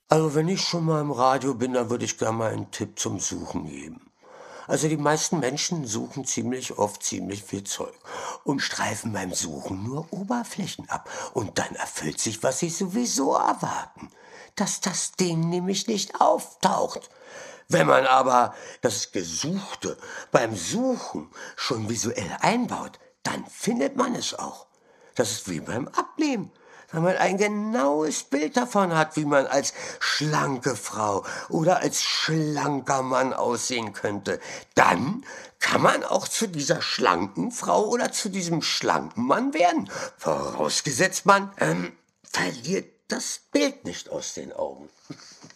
Also wenn ich schon mal im Radio bin, dann würde ich gerne mal einen Tipp zum Suchen geben. Also die meisten Menschen suchen ziemlich oft ziemlich viel Zeug und streifen beim Suchen nur Oberflächen ab. Und dann erfüllt sich, was sie sowieso erwarten, dass das Ding nämlich nicht auftaucht. Wenn man aber das Gesuchte beim Suchen schon visuell einbaut, dann findet man es auch. Das ist wie beim Abnehmen. Wenn man ein genaues Bild davon hat, wie man als schlanke Frau oder als schlanker Mann aussehen könnte, dann kann man auch zu dieser schlanken Frau oder zu diesem schlanken Mann werden. Vorausgesetzt man verliert das Bild nicht aus den Augen.